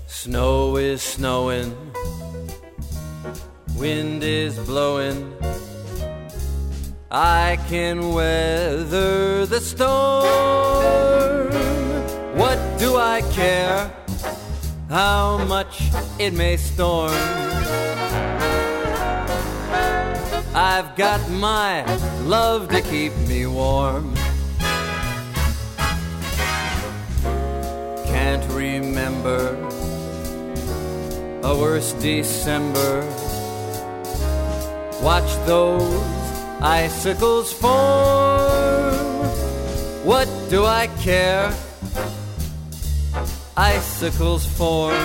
Snow is snowing, wind is blowing, I can weather the storm. What do I care how much it may storm? I've got my love to keep me warm. Can't remember a worse December. Watch those icicles form. What do I care? Icicles form.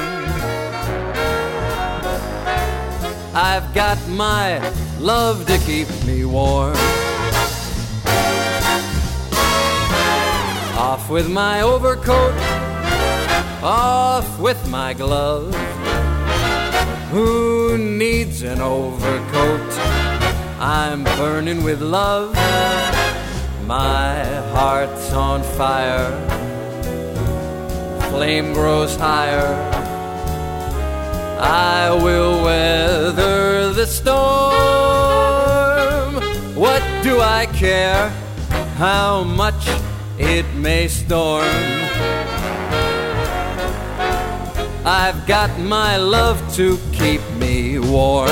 I've got my love to keep me warm. Off with my overcoat, off with my glove. Who needs an overcoat? I'm burning with love. My heart's on fire, flame grows higher. I will weather the storm. What do I care how much it may storm? I've got my love to keep me warm.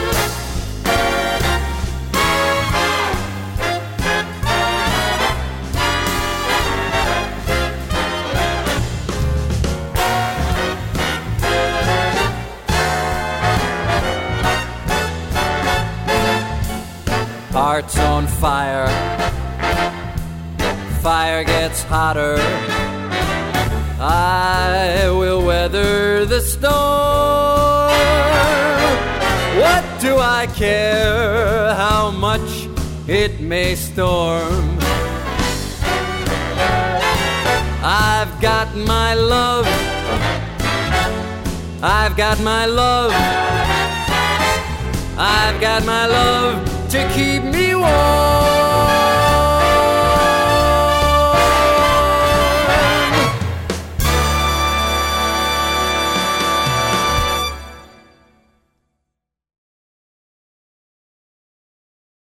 Heart's on fire, fire gets hotter. I will weather the storm. What do I care how much it may storm? I've got my love, I've got my love, I've got my love to keep me warm.